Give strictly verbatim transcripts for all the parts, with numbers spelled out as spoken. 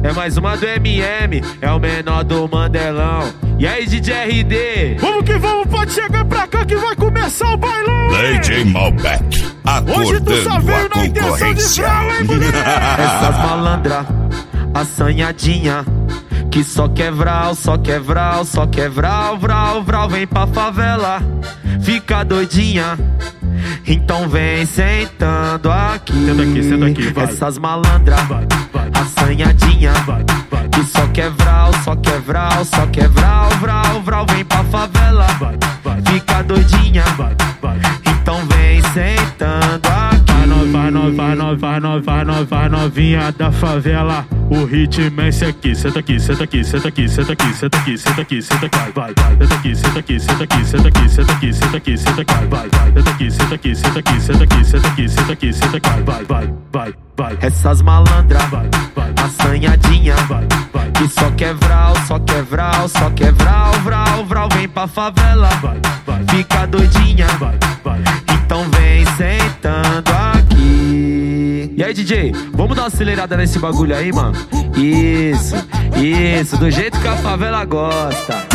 É mais uma do M M, é o menor do Mandelão. E aí, D J R D? Vamos que vamos, pode chegar pra cá que vai começar o bailão. D J Malbec, acordando a concorrência. Essas malandras, assanhadinha, que só quer vral, só quer vral, só quer vral, vral, vral. Vem pra favela, fica doidinha, então vem sentando aqui. Senta aqui, senta aqui, vai. Essas malandras, assanhadinha, que só quer vral, só quer vral, só quer vral, vral, vral. Vem pra favela, fica doidinha, então vem sentando aqui. Vai nova, vai nova, vai nova, vai nova, vai novinha da favela. O ritmo é esse aqui. Senta aqui, senta aqui, senta aqui, senta aqui, senta aqui, senta aqui, senta aqui, vai, vai. Senta aqui, senta aqui, senta aqui, senta aqui, senta aqui, senta aqui, senta aqui, vai, vai. Senta aqui, senta aqui, senta aqui, senta aqui, senta aqui, senta aqui, senta aqui, vai, vai, vai, vai. Essas malandras, assanhadinha, que só quer vral, só quer vral, só quer vral, vral, vral. Vem pra favela, fica doidinha, então vem sentando aqui. E aí, D J, vamos dar uma acelerada nesse bagulho aí, mano? Isso, isso, do jeito que a favela gosta.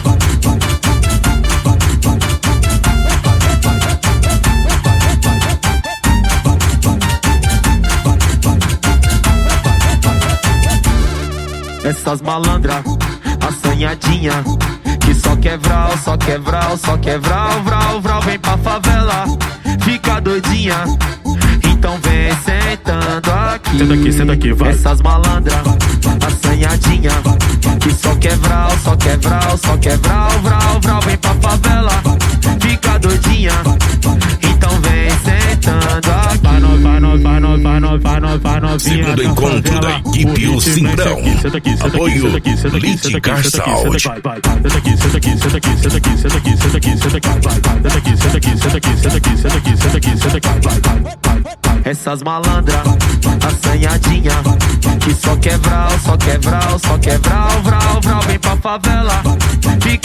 Essas malandras, assanhadinha, que só quer vral, só quer vral, só quer vral, vral, vral. Vem pra favela, fica doidinha, então vem sentando aqui. Senta aqui, senta aqui, vai. Essas malandras, assanhadinha, que só quer vral, só quer vral, só quer vral, vral, vral. Vem pra favela, fica doidinha, então vem sentando aqui. Vai nova, vai nova, vai nova, vai nova, vai nova, vai novinha. Segundo encontro da equipe O Simbrão. Apoio Litigar Saúde. Senta aqui, senta aqui, senta aqui, senta aqui, senta aqui, senta aqui, senta aqui, vai, vai. Senta aqui, senta aqui, senta aqui, senta aqui, senta aqui, senta aqui, senta aqui, vai, vai, vai. Essas malandras, assanhadinha, que só quer vral, só quer vral, só quer vral, vral, vral. Vem pra favela,